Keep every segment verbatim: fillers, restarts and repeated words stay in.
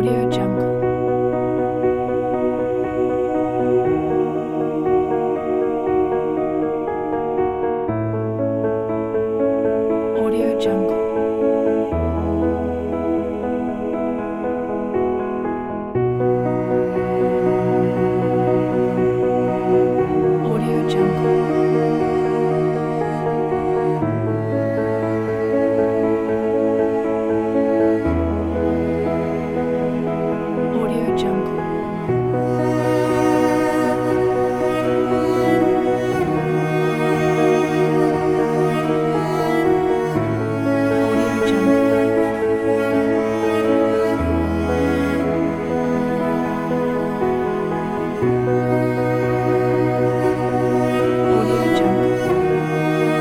Audio Jungle. Audio Jungle. Audio Jungle. Audio Jungle. Audio Jungle. Audio Jungle.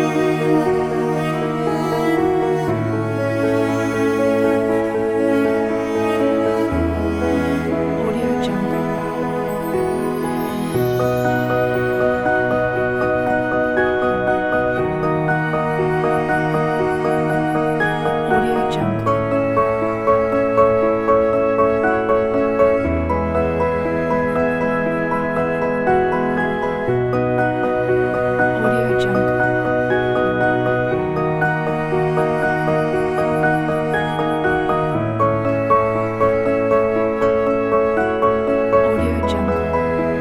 Audio Jungle. Audio Jungle. Audio Jungle. Audio Jungle.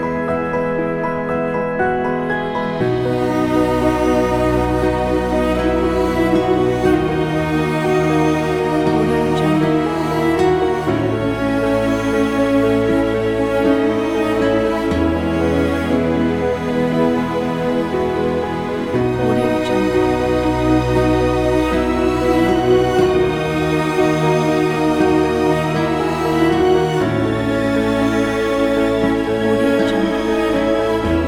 Audio Jungle. Audio Jungle. Audio Jungle.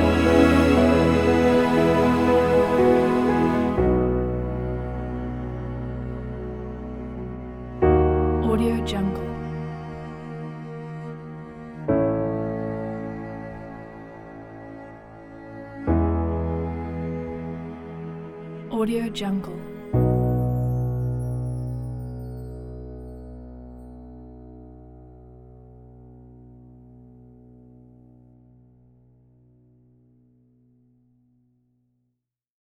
Audio Jungle. Audio Jungle.